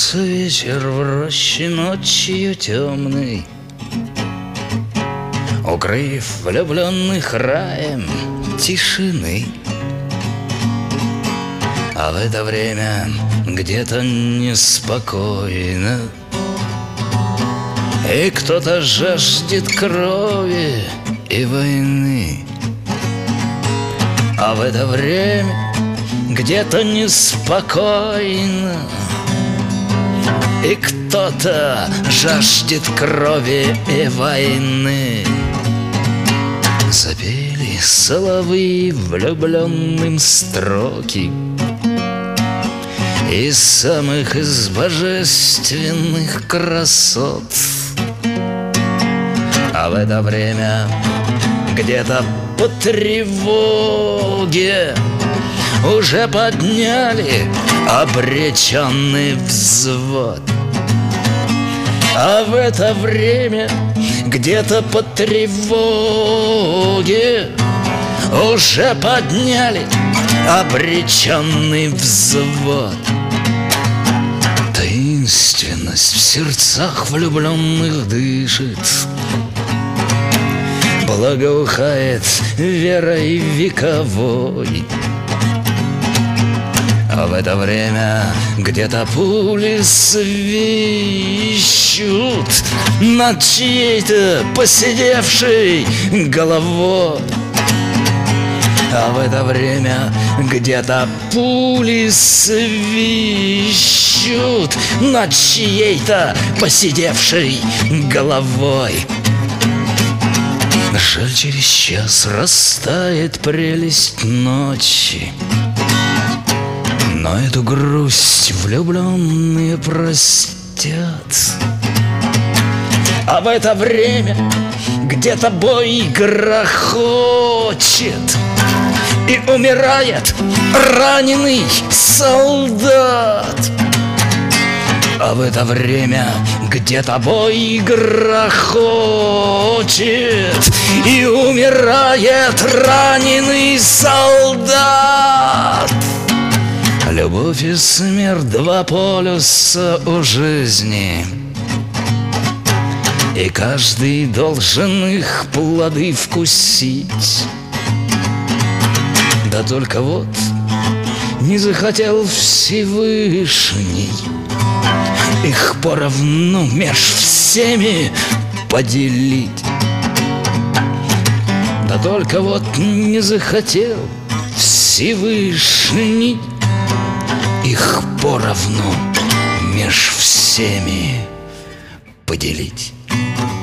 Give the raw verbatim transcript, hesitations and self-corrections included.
Ложится вечер в роще ночью темной, укрыв влюбленных раем тишины. А в это время где-то неспокойно, и кто-то жаждет крови и войны. А в это время где-то неспокойно, и кто-то жаждет крови и войны. Запели соловьи влюбленным строки из самых из божественных красот. А в это время где-то по тревоге уже подняли обреченный взвод. А в это время где-то по тревоге уже подняли обреченный взвод. Таинственность в сердцах влюбленных дышит, благоухает верой вековой. А в это время где-то пули свищут над чьей-то поседевшей головой. А в это время где-то пули свищут над чьей-то поседевшей головой. Жаль, через час растает прелесть ночи, но эту грусть влюбленные простят. А в это время где-то бой грохочет, и умирает раненый солдат. А в это время где-то бой грохочет, и умирает раненый солдат. Любовь и смерть — два полюса у жизни, и каждый должен их плоды вкусить. Да только вот не захотел Всевышний их поровну меж всеми поделить. Да только вот не захотел Всевышний их поровну меж всеми поделить.